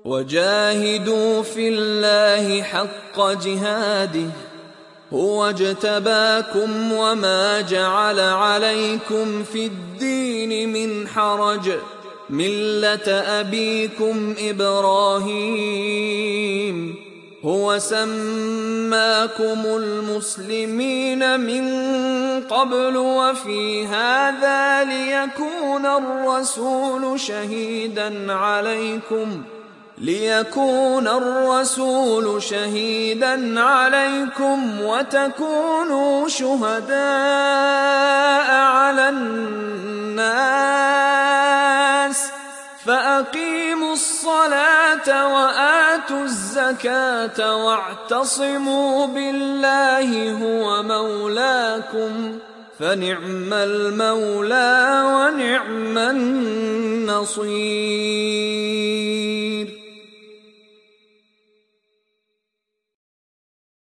وجاهدوا في الله حق جهاده هو اجتباكم وما جعل عليكم في الدين من حرج ملة أبيكم إبراهيم هو سماكم المسلمين من قبل وفي هذا ليكون الرسول شهيدا عليكم وتكونوا شهداء على الناس فأقيموا الصلاة وآتوا الزكاة واعتصموا بالله هو مولاكم فنعم المولى ونعم النصير.